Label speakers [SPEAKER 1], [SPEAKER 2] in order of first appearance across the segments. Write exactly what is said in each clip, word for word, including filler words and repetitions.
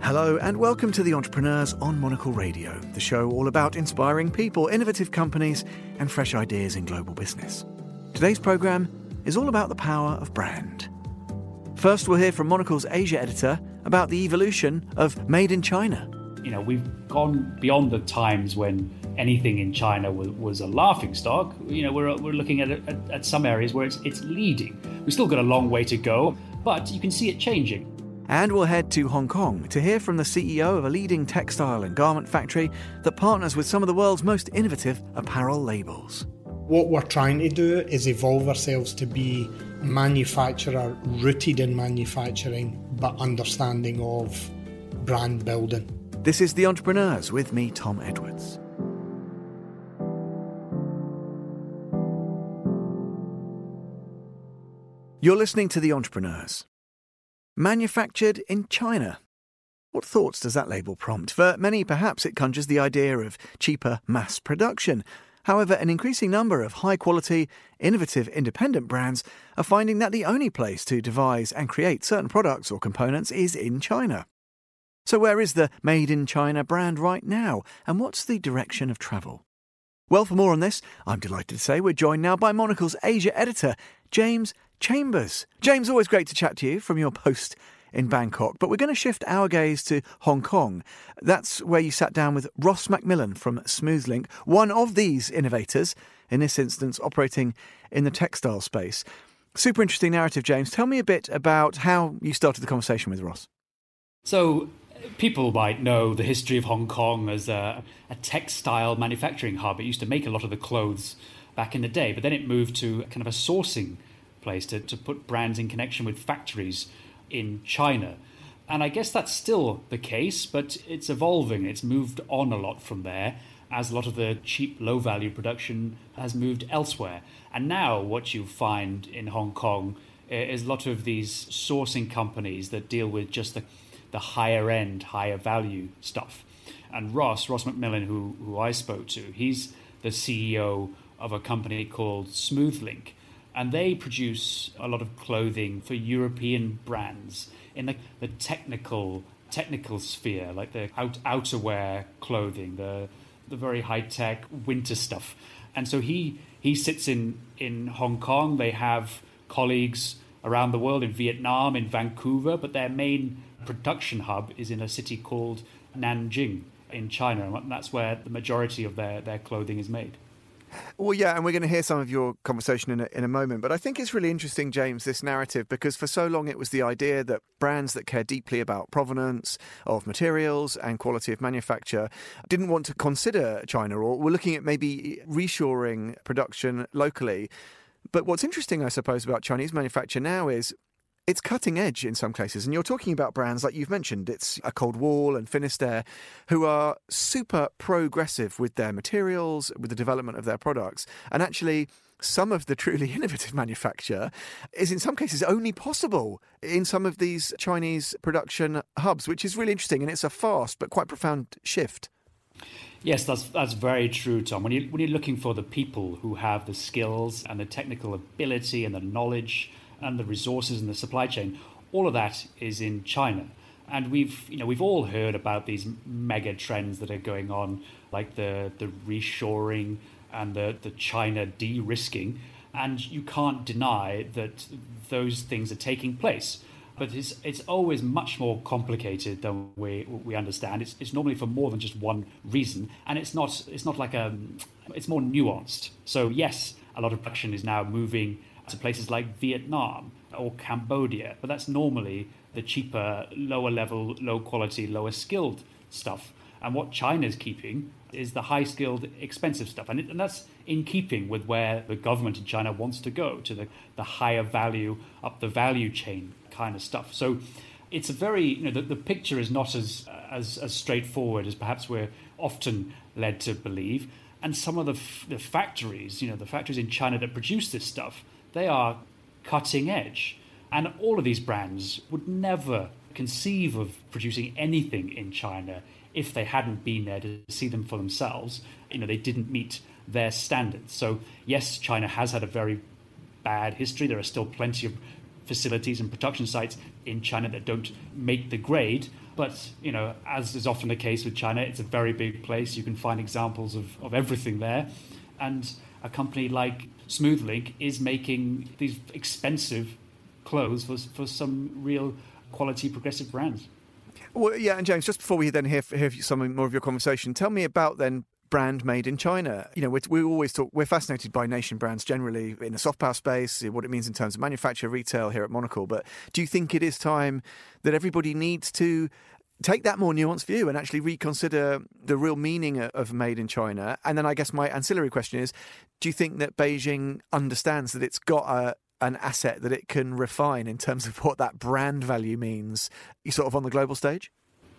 [SPEAKER 1] Hello and welcome to The Entrepreneurs on Monocle Radio, the show all about inspiring people, innovative companies and fresh ideas in global business. Today's programme is all about the power of brand. First, we'll hear from Monocle's Asia editor about the evolution of Made in China.
[SPEAKER 2] You know, we've gone beyond the times when anything in China was, was a laughingstock. You know, we're, we're looking at, at at some areas where it's, it's leading. We've still got a long way to go, but you can see it changing.
[SPEAKER 1] And we'll head to Hong Kong to hear from the C E O of a leading textile and garment factory that partners with some of the world's most innovative apparel labels.
[SPEAKER 3] What we're trying to do is evolve ourselves to be a manufacturer rooted in manufacturing, but understanding of brand building.
[SPEAKER 1] This is The Entrepreneurs with me, Tom Edwards. You're listening to The Entrepreneurs. Manufactured in China. What thoughts does that label prompt? For many, perhaps it conjures the idea of cheaper mass production. However, an increasing number of high-quality, innovative, independent brands are finding that the only place to devise and create certain products or components is in China. So where is the Made in China brand right now, and what's the direction of travel? Well, for more on this, I'm delighted to say we're joined now by Monocle's Asia editor, James Chambers. James, always great to chat to you from your post in Bangkok, but we're going to shift our gaze to Hong Kong. That's where you sat down with Ross Macmillan from SmoothLink, one of these innovators, in this instance operating in the textile space. Super interesting narrative, James. Tell me a bit about how you started the conversation with Ross.
[SPEAKER 2] So, people might know the history of Hong Kong as a, a textile manufacturing hub. It used to make a lot of the clothes back in the day, but then it moved to kind of a sourcing place to, to put brands in connection with factories in China. And I guess that's still the case, but it's evolving. It's moved on a lot from there as a lot of the cheap, low-value production has moved elsewhere. And now what you find in Hong Kong is a lot of these sourcing companies that deal with just the, the higher-end, higher-value stuff. And Ross, Ross Macmillan, who, who I spoke to, he's the C E O of a company called SmoothLink. And they produce a lot of clothing for European brands in the, the technical technical sphere, like the out, outerwear clothing, the the very high-tech winter stuff. And so he he sits in, in Hong Kong. They have colleagues around the world in Vietnam, in Vancouver, but their main production hub is in a city called Nanjing in China. And that's where the majority of their, their clothing is made.
[SPEAKER 1] Well, yeah, and we're going to hear some of your conversation in a, in a moment. But I think it's really interesting, James, this narrative, because for so long it was the idea that brands that care deeply about provenance of materials and quality of manufacture didn't want to consider China, or were looking at maybe reshoring production locally. But what's interesting, I suppose, about Chinese manufacture now is it's cutting edge in some cases. And you're talking about brands like you've mentioned. It's a Cold Wall and Finisterre who are super progressive with their materials, with the development of their products. And actually, some of the truly innovative manufacture is in some cases only possible in some of these Chinese production hubs, which is really interesting. And it's a fast but quite profound shift.
[SPEAKER 2] Yes, that's that's very true, Tom. When you when you're looking for the people who have the skills and the technical ability and the knowledge and the resources and the supply chain, all of that is in China. And we've, you know, we've all heard about these mega trends that are going on, like the the reshoring and the, the China de-risking. And you can't deny that those things are taking place. But it's it's always much more complicated than we we understand. It's it's normally for more than just one reason, and it's not it's not like a it's more nuanced. So yes, a lot of production is now moving to places like Vietnam or Cambodia, but that's normally the cheaper, lower level, low quality, lower skilled stuff. And what China's keeping is the high skilled, expensive stuff. And, it, and that's in keeping with where the government in China wants to go, to the, the higher value, up the value chain kind of stuff. So it's a very, you know, the, the picture is not as, as, as straightforward as perhaps we're often led to believe. And some of the, f- the factories, you know, the factories in China that produce this stuff, they are cutting edge. And all of these brands would never conceive of producing anything in China if they hadn't been there to see them for themselves. You know, they didn't meet their standards. So yes, China has had a very bad history. There are still plenty of facilities and production sites in China that don't make the grade. But, you know, as is often the case with China, it's a very big place. You can find examples of, of everything there. And a company like SmoothLink is making these expensive clothes for, for some real quality progressive brands.
[SPEAKER 1] Well, yeah, and James, just before we then hear, hear some more of your conversation, tell me about then brand made in China. You know, we, we always talk, we're fascinated by nation brands generally in the soft power space, what it means in terms of manufacture, retail here at Monocle. But do you think it is time that everybody needs to take that more nuanced view and actually reconsider the real meaning of made in China? And then I guess my ancillary question is, do you think that Beijing understands that it's got a an asset that it can refine in terms of what that brand value means, sort of on the global stage?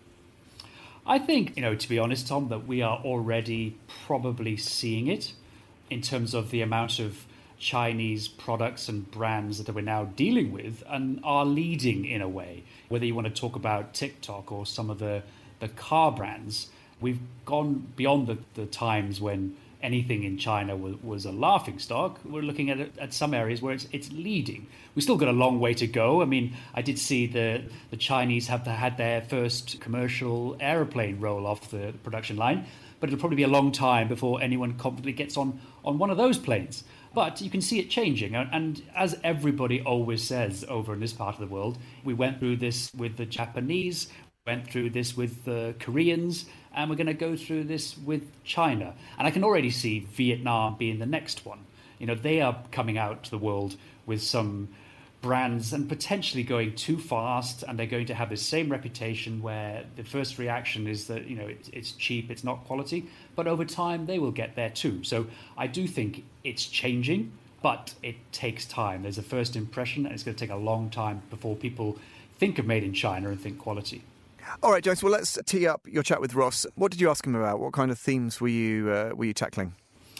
[SPEAKER 2] I think, you know, to be honest, Tom, that we are already probably seeing it in terms of the amount of Chinese products and brands that we're now dealing with and are leading in a way. Whether you want to talk about TikTok or some of the, the car brands, we've gone beyond the, the times when anything in China was, was a laughing stock. We're looking at it, at some areas where it's it's leading. We've still got a long way to go. I mean, I did see the the Chinese have had their first commercial aeroplane roll off the production line, but it'll probably be a long time before anyone confidently gets on, on one of those planes. But you can see it changing. And as everybody always says over in this part of the world, we went through this with the Japanese, went through this with the Koreans, and we're going to go through this with China. And I can already see Vietnam being the next one. You know, they are coming out to the world with some brands and potentially going too fast, and they're going to have the same reputation where the first reaction is that, you know, it's, it's cheap, it's not quality, but over time they will get there too. So I do think it's changing, but it takes time. There's a first impression, and it's going to take a long time before people think of made in China and think quality.
[SPEAKER 1] All right, James, well, let's tee up your chat with Ross. What did you ask him about? What kind of themes were you uh, were you tackling?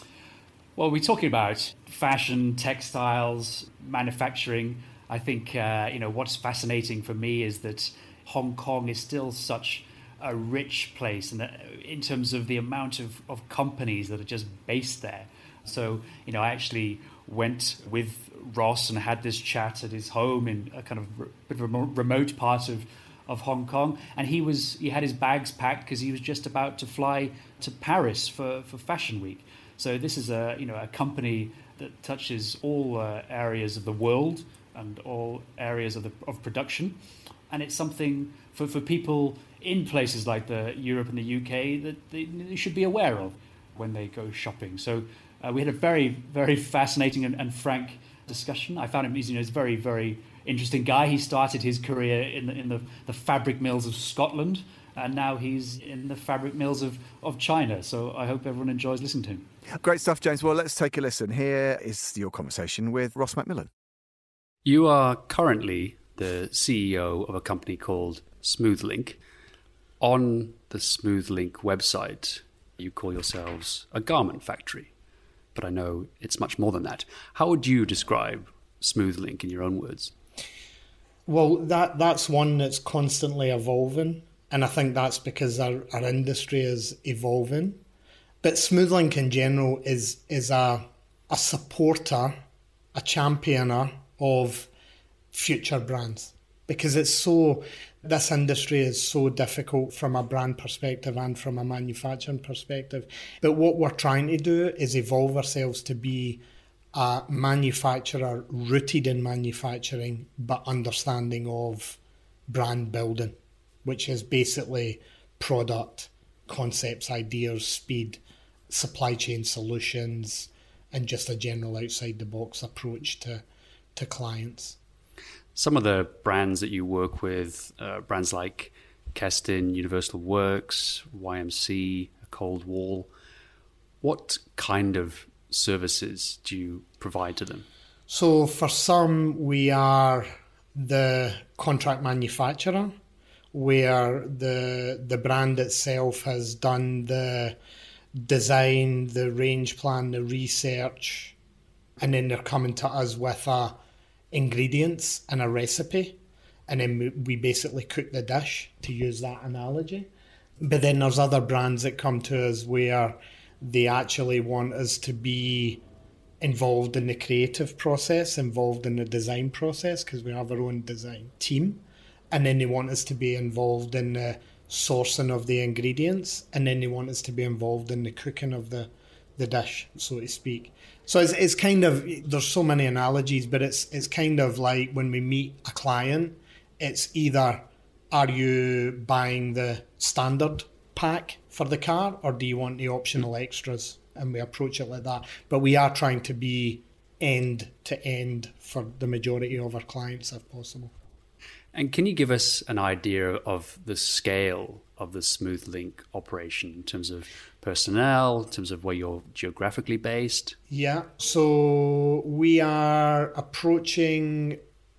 [SPEAKER 2] Well, we're talking about fashion, textiles, manufacturing. I think, uh, you know, what's fascinating for me is that Hong Kong is still such a rich place, and in terms of the amount of, of companies that are just based there. So, you know, I actually went with Ross and had this chat at his home in a kind of a bit of a remote part of of Hong Kong, and he was he had his bags packed because he was just about to fly to Paris for, for Fashion Week. So this is a you know a company that touches all uh, areas of the world and all areas of the of production, and it's something for, for people in places like the Europe and the U K that they, they should be aware of when they go shopping. So uh, we had a very very fascinating and, and frank discussion. I found him he's, you know, he's very very interesting guy. He started his career in the, in the, the fabric mills of Scotland, and now he's in the fabric mills of, of China. So I hope everyone enjoys listening to him.
[SPEAKER 1] Great stuff, James. Well, let's take a listen. Here is your conversation with Ross Macmillan.
[SPEAKER 4] You are currently the C E O of a company called SmoothLink. On the SmoothLink website, you call yourselves a garment factory, but I know it's much more than that. How would you describe SmoothLink in your own words?
[SPEAKER 3] Well, that that's one that's constantly evolving, and I think that's because our, our industry is evolving. But SmoothLink in general is is a a supporter, a championer of future brands, because it's so this industry is so difficult from a brand perspective and from a manufacturing perspective. But what we're trying to do is evolve ourselves to be a manufacturer rooted in manufacturing, but understanding of brand building, which is basically product, concepts, ideas, speed, supply chain solutions, and just a general outside the box approach to, to clients.
[SPEAKER 4] Some of the brands that you work with, uh, brands like Keston, Universal Works, Y M C, Cold Wall, what kind of services do you provide to them?
[SPEAKER 3] So for some, we are the contract manufacturer, where the the brand itself has done the design, the range plan, the research, and then they're coming to us with a ingredients and a recipe, and then we basically cook the dish, to use that analogy. But then there's other brands that come to us where they actually want us to be involved in the creative process, involved in the design process, because we have our own design team. and then they want us to be involved in the sourcing of the ingredients, and then they want us to be involved in the cooking of the, the dish, so to speak. So it's, it's kind of, there's so many analogies, but it's it's kind of like when we meet a client, it's either, are you buying the standard pack for the car, or do you want the optional extras? And we approach it like that. But we are trying to be end to end for the majority of our clients if possible.
[SPEAKER 4] And can you give us an idea of the scale of the SmoothLink operation in terms of personnel, in terms of where you're geographically based?
[SPEAKER 3] Yeah, so we are approaching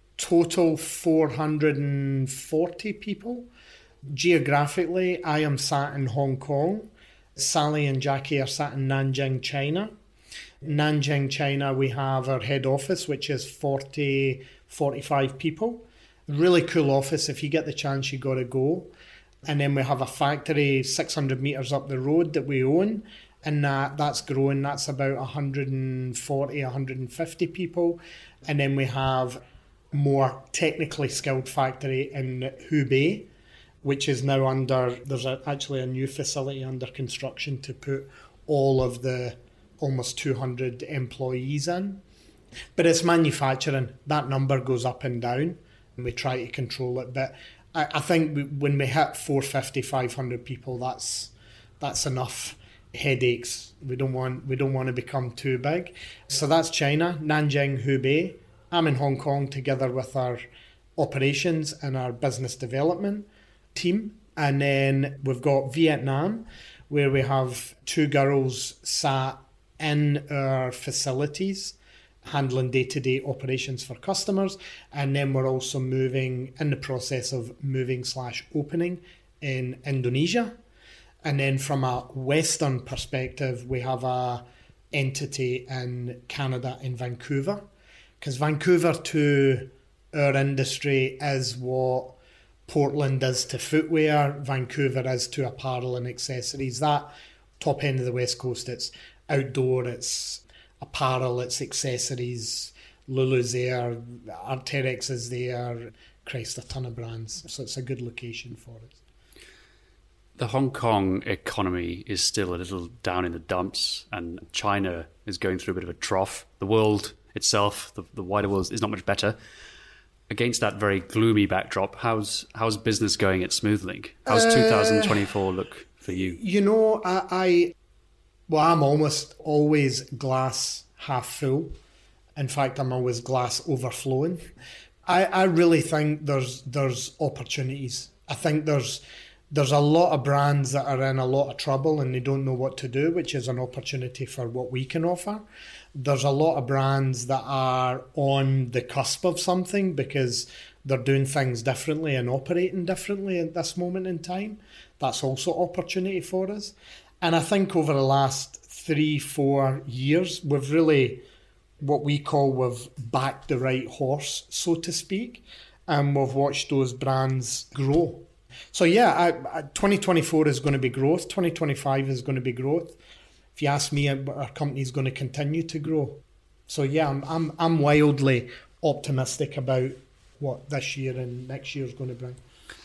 [SPEAKER 3] total four hundred forty people. Geographically, I am sat in Hong Kong. Sally and Jackie are sat in Nanjing, China. Nanjing, China, we have our head office, which is forty, forty-five people. Really cool office. If you get the chance, you got to go. And then we have a factory six hundred metres up the road that we own. And that, that's growing. That's about one hundred forty, one hundred fifty people. And then we have more technically skilled factory in Hubei, which is now under, there's a, actually a new facility under construction to put all of the almost two hundred employees in. But it's manufacturing. That number goes up and down, and we try to control it. But I, I think we, when we hit four fifty, five hundred people, that's that's enough headaches. We don't want we don't want to become too big. So that's China, Nanjing, Hubei. I'm in Hong Kong together with our operations and our business development team. And then we've got Vietnam, where we have two girls sat in our facilities handling day-to-day operations for customers. And then we're also moving, in the process of moving slash opening in Indonesia. And then from a Western perspective, we have a entity in Canada, in Vancouver. Because Vancouver to our industry is what Portland is to footwear, Vancouver is to apparel and accessories. That top end of the West Coast, it's outdoor, it's apparel, it's accessories. Lulu's there, Arc'teryx is there, Christ, a ton of brands. So it's a good location for us.
[SPEAKER 4] The Hong Kong economy is still a little down in the dumps, and China is going through a bit of a trough. The world itself, the, the wider world, is not much better. Against that very gloomy backdrop, how's how's business going at SmoothLink? How's uh, twenty twenty-four look for you?
[SPEAKER 3] You know, I, I well, I'm almost always glass half full. In fact, I'm always glass overflowing. I, I really think there's there's opportunities. I think there's there's a lot of brands that are in a lot of trouble and they don't know what to do, which is an opportunity for what we can offer. There's a lot of brands that are on the cusp of something because they're doing things differently and operating differently at this moment in time. That's also opportunity for us. And I think over the last three, four years, we've really, what we call, we've backed the right horse, so to speak, and we've watched those brands grow. So yeah, I, I, twenty twenty-four is going to be growth. twenty twenty-five is going to be growth. If you ask me, our company is going to continue to grow. So yeah, I'm I'm I'm wildly optimistic about what this year and next year is going to bring.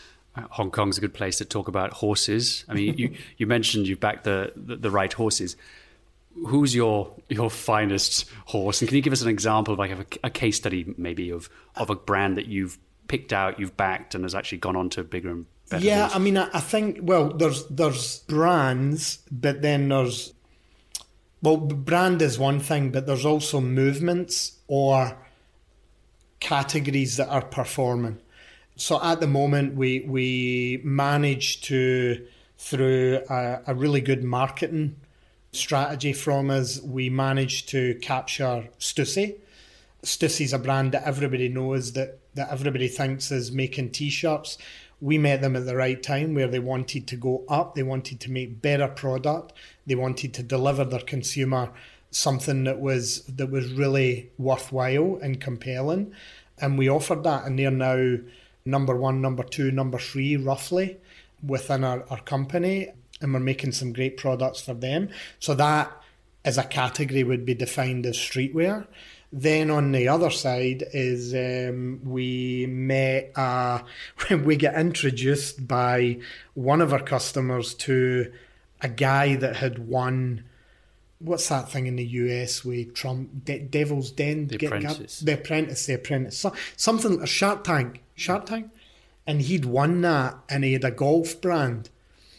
[SPEAKER 4] Hong Kong's a good place to talk about horses. I mean, you, you mentioned you've backed the, the, the right horses. Who's your your finest horse? And can you give us an example of like a, a case study maybe of, of a brand that you've picked out, you've backed, and has actually gone on to bigger and better
[SPEAKER 3] Yeah,
[SPEAKER 4] horses?
[SPEAKER 3] I mean, I, I think, well, there's there's brands, but then there's, well, brand is one thing, but there's also movements or categories that are performing. So at the moment, we we manage to, through a, a really good marketing strategy from us, we managed to capture Stussy. Stussy's a brand that everybody knows, that, that everybody thinks is making T-shirts. We met them at the right time where they wanted to go up. They wanted to make better product. They wanted to deliver their consumer something that was that was really worthwhile and compelling. And we offered that, and they're now number one, number two, number three, roughly, within our, our company. And we're making some great products for them. So that, as a category, would be defined as streetwear. Then on the other side is um, we met, uh, we get introduced by one of our customers to a guy that had won, what's that thing in the U S with Trump, De- Devil's Den?
[SPEAKER 4] The
[SPEAKER 3] Get-
[SPEAKER 4] Apprentice.
[SPEAKER 3] The Apprentice, The Apprentice. So, something, a Shark Tank, Shark Tank? And he'd won that, and he had a golf brand.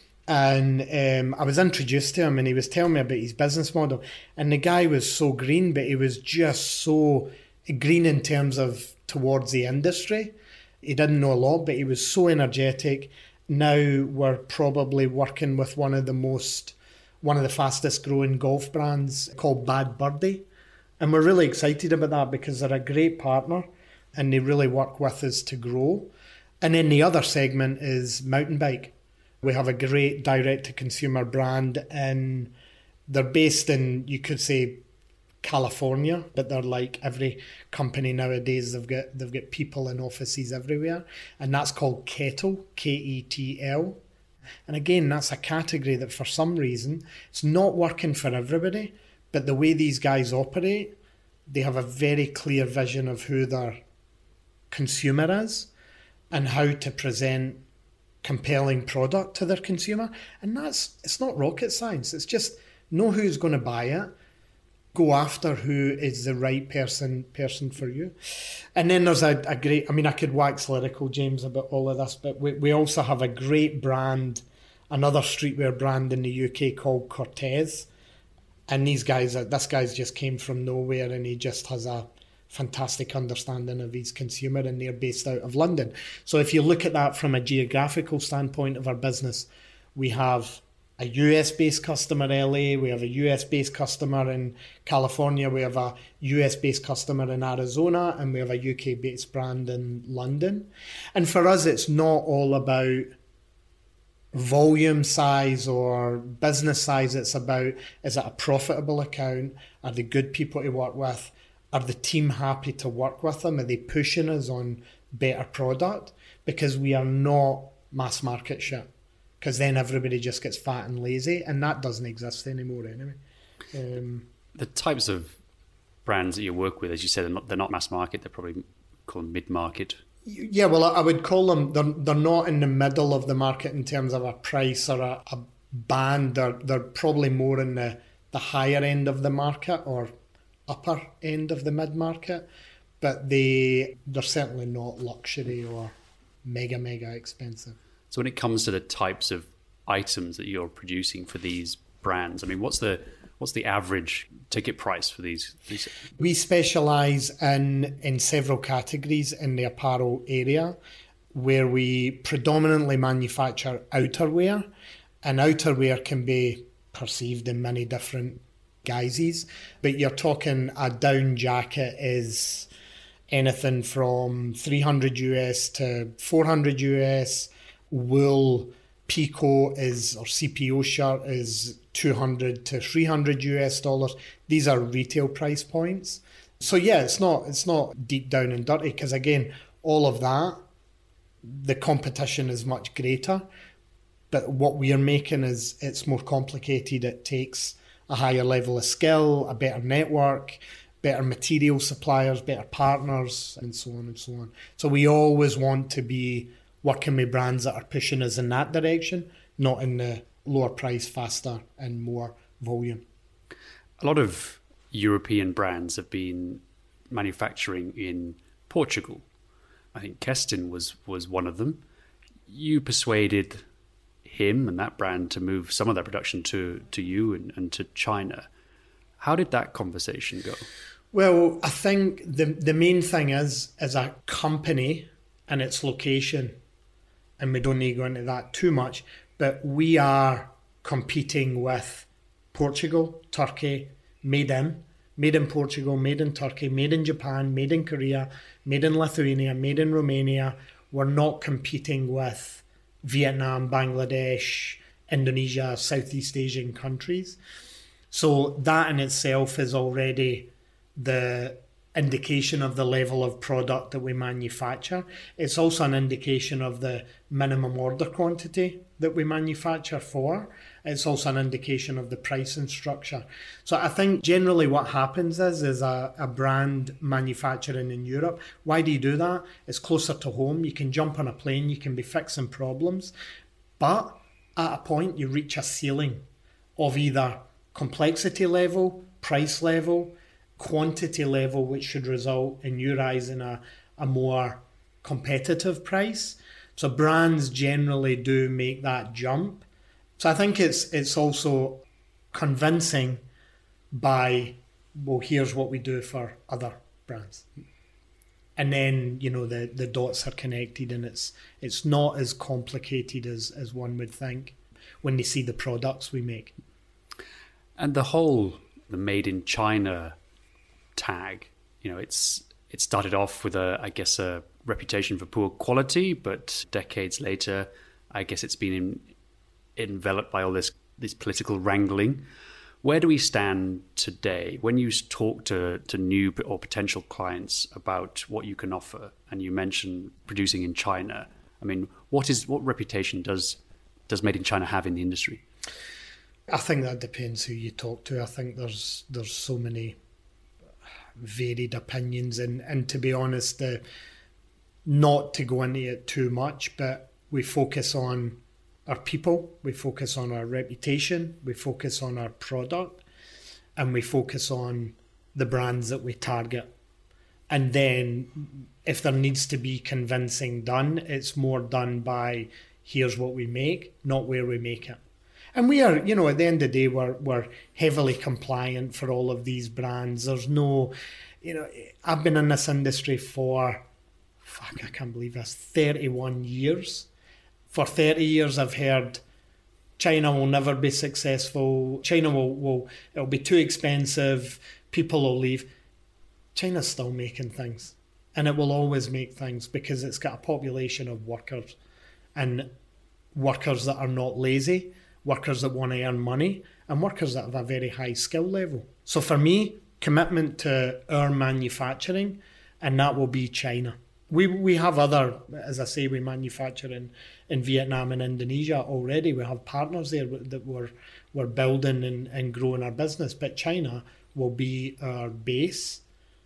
[SPEAKER 3] And um, I was introduced to him, and he was telling me about his business model. And the guy was so green, but he was just so green in terms of towards the industry. He didn't know a lot, but he was so energetic. Now we're probably working with one of the most, one of the fastest growing golf brands called Bad Birdie. And we're really excited about that because they're a great partner and they really work with us to grow. And then the other segment is mountain bike. We have a great direct-to-consumer brand, and they're based in, you could say, California, but they're like every company nowadays. They've got they've got people in offices everywhere, and that's called Kettle, K E T L. And again, that's a category that for some reason it's not working for everybody, but the way these guys operate, they have a very clear vision of who their consumer is and how to present compelling product to their consumer. And that's, it's not rocket science. It's just know who's going to buy it, go after who is the right person person for you. And then there's a, a great, I mean, I could wax lyrical, James, about all of this, but we, we also have a great brand, another streetwear brand in the U K called Cortez. And these guys, are, this guy's just came from nowhere, and he just has a fantastic understanding of his consumer, and they're based out of London. So if you look at that from a geographical standpoint of our business, we have a U S-based customer in L A, we have a U S-based customer in California, we have a U S-based customer in Arizona, and we have a U K-based brand in London. And for us, it's not all about volume size or business size. It's about, is it a profitable account? Are they good people to work with? Are the team happy to work with them? Are they pushing us on better product? Because we are not mass market shit. Because then everybody just gets fat and lazy, and that doesn't exist anymore anyway. Um,
[SPEAKER 4] the types of brands that you work with, as you said, they're not, they're not mass market. They're probably called mid-market.
[SPEAKER 3] Yeah, well, I would call them, they're, they're not in the middle of the market in terms of a price or a, a band. They're, they're probably more in the, the higher end of the market or upper end of the mid-market, but they, they're certainly not luxury or mega, mega expensive.
[SPEAKER 4] So when it comes to the types of items that you're producing for these brands, I mean, what's the what's the average ticket price for these? these?
[SPEAKER 3] We specialise in, in several categories in the apparel area, where we predominantly manufacture outerwear, and outerwear can be perceived in many different guises, but you're talking a down jacket is anything from three hundred U S to four hundred U S. Wool Pico is, or C P O shirt is two hundred to three hundred U S dollars. These are retail price points. So yeah, it's not it's not deep down and dirty, because again, all of that, the competition is much greater. But what we are making is, it's more complicated. It takes a higher level of skill, a better network, better material suppliers, better partners, and so on and so on. So we always want to be working with brands that are pushing us in that direction, not in the lower price, faster and more volume.
[SPEAKER 4] A lot of European brands have been manufacturing in Portugal. I think Keston was, was one of them. You persuaded him and that brand to move some of their production to, to you and, and to China. How did that conversation go?
[SPEAKER 3] Well, I think the the main thing is, as a company and its location, and we don't need to go into that too much, but we are competing with Portugal, Turkey, made in, made in Portugal, made in Turkey, made in Japan, made in Korea, made in Lithuania, made in Romania. We're not competing with Vietnam, Bangladesh, Indonesia, Southeast Asian countries. So that in itself is already the indication of the level of product that we manufacture. It's also an indication of the minimum order quantity that we manufacture for. It's also an indication of the pricing structure. So I think generally what happens is, is a, a brand manufacturing in Europe. Why do you do that? It's closer to home. You can jump on a plane, you can be fixing problems. But at a point, you reach a ceiling of either complexity level, price level, quantity level, which should result in you eyes in a, a more competitive price. So brands generally do make that jump. So I think it's it's also convincing by, well, here's what we do for other brands. And then, you know, the, the dots are connected, and it's it's not as complicated as, as one would think when they see the products we make.
[SPEAKER 4] And the whole, the made in China tag, you know, it's it started off with a, I guess, a reputation for poor quality, but decades later, I guess it's been in, enveloped by all this this political wrangling. Where do we stand today when you talk to, to new or potential clients about what you can offer, and you mention producing in China? I mean, what is what reputation does does Made in China have in the industry?
[SPEAKER 3] I think that depends who you talk to. I think there's there's so many varied opinions, and, and to be honest, uh, not to go into it too much, but we focus on our people, we focus on our reputation, we focus on our product, and we focus on the brands that we target. And then if there needs to be convincing done, it's more done by here's what we make, not where we make it. And we are, you know, at the end of the day, we're, we're heavily compliant for all of these brands. There's no, you know, I've been in this industry for, fuck, I can't believe this, thirty-one years. For thirty years, I've heard China will never be successful. China will, will it'll be too expensive. People will leave. China's still making things, and it will always make things because it's got a population of workers, and workers that are not lazy, workers that want to earn money, and workers that have a very high skill level. So for me, commitment to our manufacturing, and that will be China. We we have other, as I say, we manufacture in, in Vietnam and Indonesia already. We have partners there that we're, we're building and, and growing our business. But China will be our base,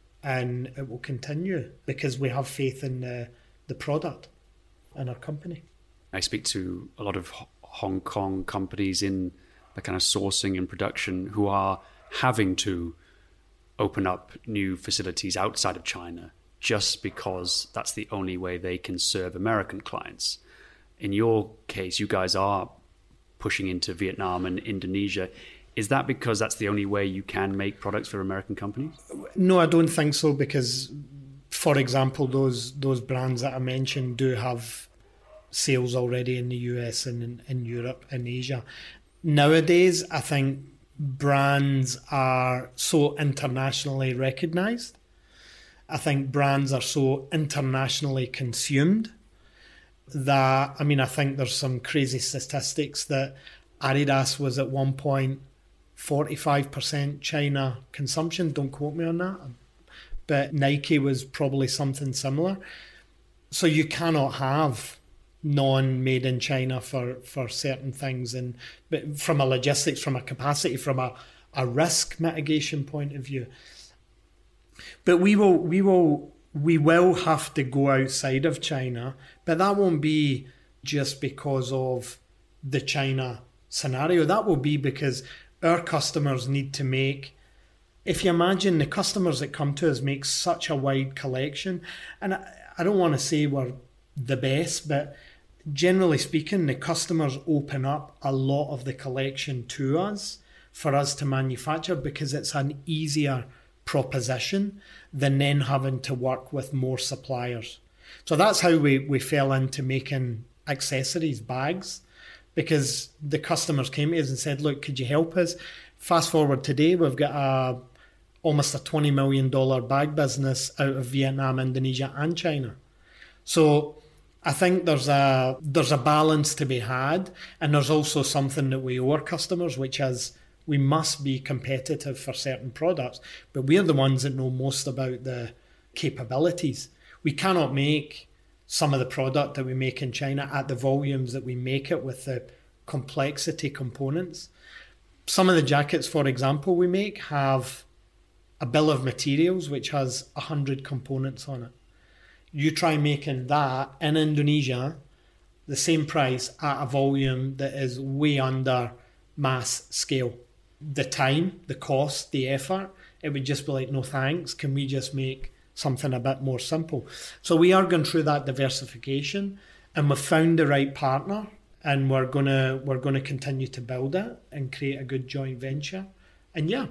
[SPEAKER 3] and it will continue because we have faith in the, the product and our company.
[SPEAKER 4] I speak to a lot of Hong Kong companies in the kind of sourcing and production who are having to open up new facilities outside of China just because that's the only way they can serve American clients. In your case, you guys are pushing into Vietnam and Indonesia. Is that because that's the only way you can make products for American companies?
[SPEAKER 3] No, I don't think so, because, for example, those those brands that I mentioned do have sales already in the U S and in, in Europe and Asia. Nowadays, I think brands are so internationally recognized. I think brands are so internationally consumed that, I mean, I think there's some crazy statistics that Adidas was at one point forty-five percent China consumption. Don't quote me on that. But Nike was probably something similar. So you cannot have non-made in China for, for certain things. And but from a logistics, from a capacity, from a, a risk mitigation point of view. But we will we will we will have to go outside of China, but that won't be just because of the China scenario. That will be because our customers need to make, if you imagine the customers that come to us make such a wide collection, and I, I don't want to say we're the best, but generally speaking, the customers open up a lot of the collection to us for us to manufacture because it's an easier proposition than then having to work with more suppliers. So that's how we, we fell into making accessories, bags, because the customers came to us and said, look, could you help us? Fast forward today, we've got a almost a twenty million dollars bag business out of Vietnam, Indonesia and China. So I think there's a there's a balance to be had, and there's also something that we owe our customers, which is We must be competitive for certain products, but we're the ones that know most about the capabilities. We cannot make some of the product that we make in China at the volumes that we make it with the complexity components. Some of the jackets, for example, we make have a bill of materials which has one hundred components on it. You try making that in Indonesia, the same price at a volume that is way under mass scale. The time, the cost, the effort, it would just be like, no thanks, can we just make something a bit more simple? So we are going through that diversification, and we've found the right partner, and we're gonna we're gonna continue to build it and create a good joint venture. And yeah,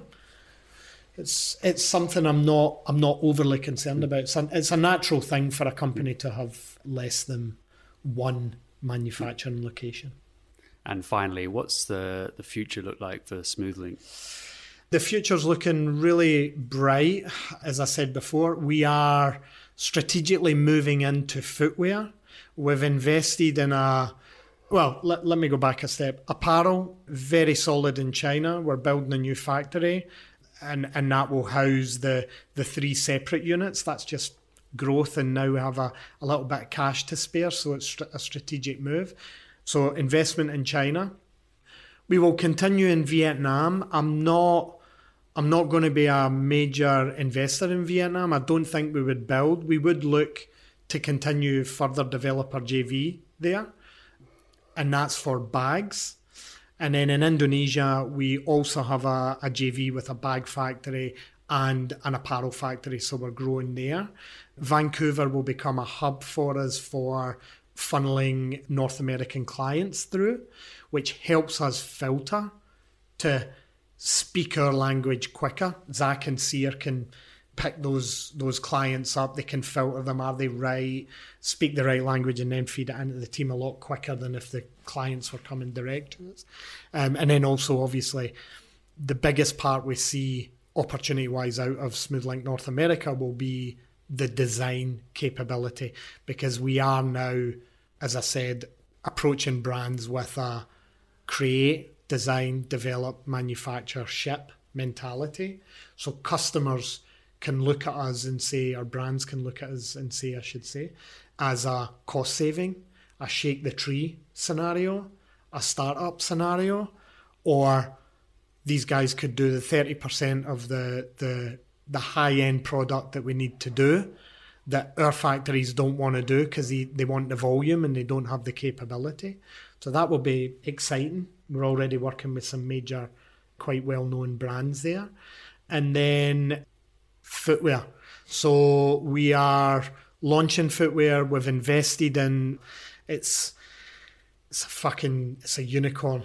[SPEAKER 3] it's it's something I'm not I'm not overly concerned about. It's a, it's a natural thing for a company to have less than one manufacturing location.
[SPEAKER 4] And finally, what's the, the future look like for SmoothLink?
[SPEAKER 3] The future's looking really bright. As I said before, we are strategically moving into footwear. We've invested in a, well, let, let me go back a step. Apparel, very solid in China. We're building a new factory, and, and that will house the, the three separate units. That's just growth, and now we have a, a little bit of cash to spare, so it's a strategic move. So investment in China. We will continue in Vietnam. I'm not I'm not going to be a major investor in Vietnam. I don't think we would build. We would look to continue further developer J V there, and that's for bags. And then in Indonesia, we also have a, a J V with a bag factory and an apparel factory, so we're growing there. Vancouver will become a hub for us for funneling North American clients through, which helps us filter to speak our language quicker. Zach and Sear can pick those those clients up. They can filter them. Are they right? Speak the right language, and then feed it into the team a lot quicker than if the clients were coming direct to us. Um, and then also, obviously, the biggest part we see opportunity-wise out of SmoothLink North America will be the design capability, because we are now, as I said, approaching brands with a create, design, develop, manufacture, ship mentality. So customers can look at us and say, or brands can look at us and say, I should say, as a cost saving, a shake the tree scenario, a startup scenario, or these guys could do the thirty percent of the the the high-end product that we need to do that our factories don't want to do because they, they want the volume and they don't have the capability. So that will be exciting. We're already working with some major, quite well-known brands there. And then footwear. So we are launching footwear. We've invested in, it's it's a fucking, it's a unicorn.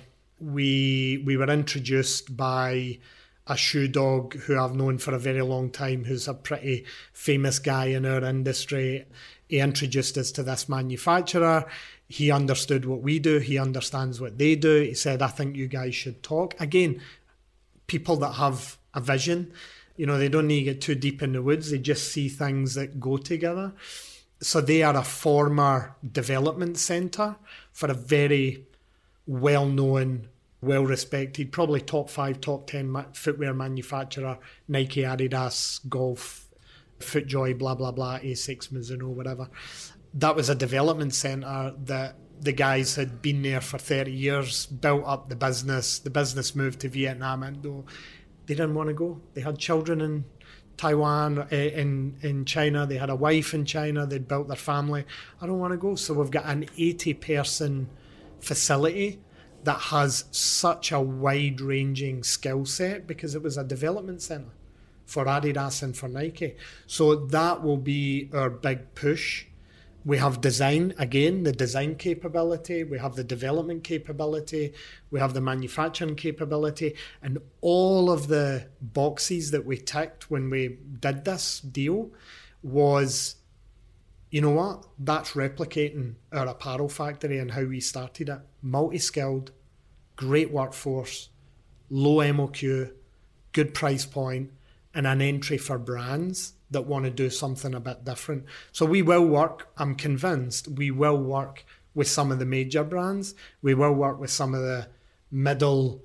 [SPEAKER 3] We we were introduced by a shoe dog who I've known for a very long time, who's a pretty famous guy in our industry. He introduced us to this manufacturer. He understood what we do. He understands what they do. He said, I think you guys should talk. Again, people that have a vision, you know, they don't need to get too deep in the woods. They just see things that go together. So they are a former development centre for a very well-known, well-respected, probably top five, top ten ma- footwear manufacturer, Nike, Adidas, Golf, FootJoy, blah, blah, blah, Asics, Mizuno, whatever. That was a development centre that the guys had been there for thirty years, built up the business. The business moved to Vietnam, and though they didn't want to go. They had children in Taiwan, in, in China. They had a wife in China. They'd built their family. I don't want to go. So we've got an eighty-person facility that has such a wide-ranging skill set because it was a development centre for Adidas and for Nike. So that will be our big push. We have design, again, the design capability. We have the development capability. We have the manufacturing capability. And all of the boxes that we ticked when we did this deal was, you know what? That's replicating our apparel factory and how we started it. Multi-skilled, great workforce, low M O Q, good price point, and an entry for brands that want to do something a bit different. So we will work, I'm convinced, we will work with some of the major brands. We will work with some of the middle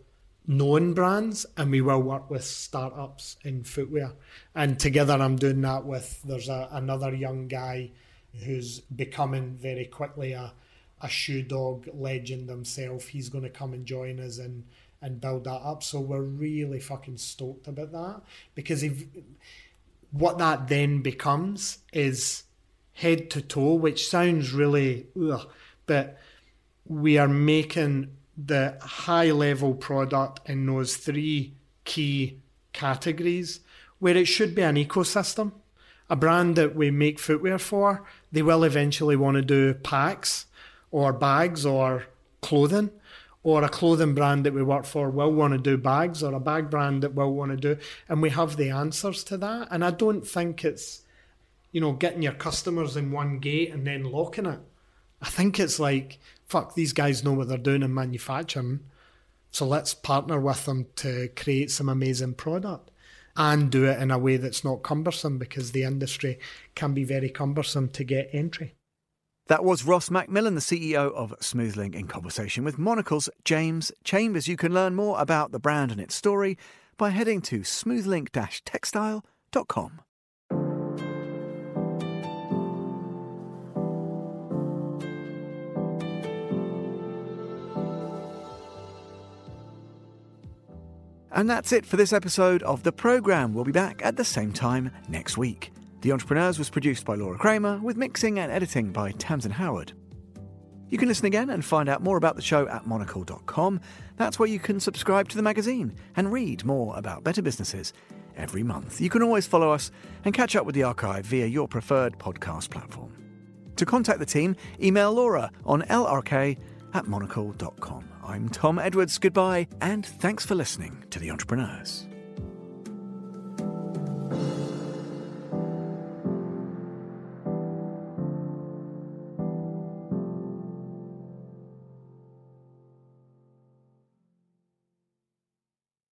[SPEAKER 3] known brands, and we will work with startups in footwear. And together I'm doing that with, there's a, another young guy who's becoming very quickly a, a shoe dog legend himself. He's going to come and join us and, and build that up. So we're really fucking stoked about that, because if what that then becomes is head to toe, which sounds really, ugh, but we are making the high level product in those three key categories where it should be an ecosystem. A brand that we make footwear for, they will eventually want to do packs or bags or clothing, or a clothing brand that we work for will want to do bags, or a bag brand that will want to do, and we have the answers to that. And I don't think it's, you know, getting your customers in one gate and then locking it. I think it's like, fuck, these guys know what they're doing in manufacturing, so let's partner with them to create some amazing product and do it in a way that's not cumbersome, because the industry can be very cumbersome to get entry.
[SPEAKER 1] That was Ross Macmillan, the C E O of Smooth-Link, in conversation with Monocle's James Chambers. You can learn more about the brand and its story by heading to smooth link dash textile dot com. And that's it for this episode of the programme. We'll be back at the same time next week. The Entrepreneurs was produced by Laura Kramer, with mixing and editing by Tamsin Howard. You can listen again and find out more about the show at monocle dot com. That's where you can subscribe to the magazine and read more about better businesses every month. You can always follow us and catch up with the archive via your preferred podcast platform. To contact the team, email Laura on l r k at monocle dot com. I'm Tom Edwards. Goodbye, and thanks for listening to The Entrepreneurs.